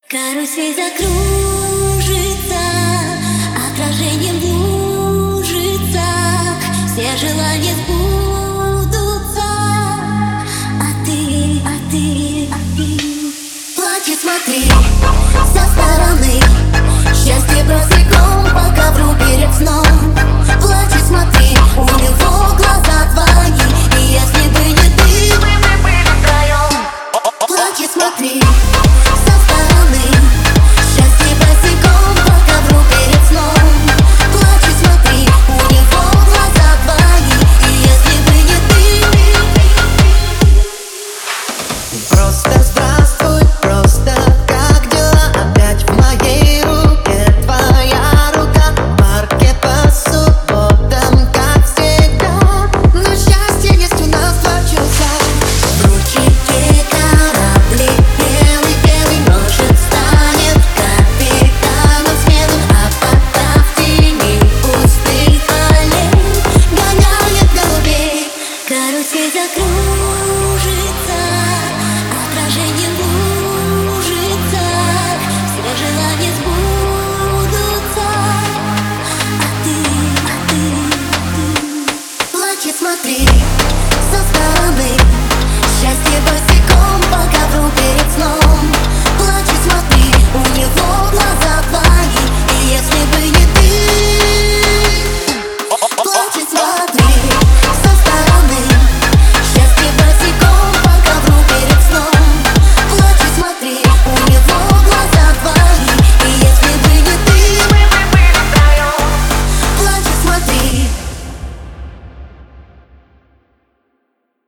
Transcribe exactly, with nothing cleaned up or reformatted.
Карусель закружится, отражением в лужицах, все желания сбудутся, а ты, а ты, а ты. Платье смотри со стороны, счастье просеком по ковру перед сном. Платье смотри, у него глаза твои, и если бы не ты, мы бы были втроем. Платье смотри.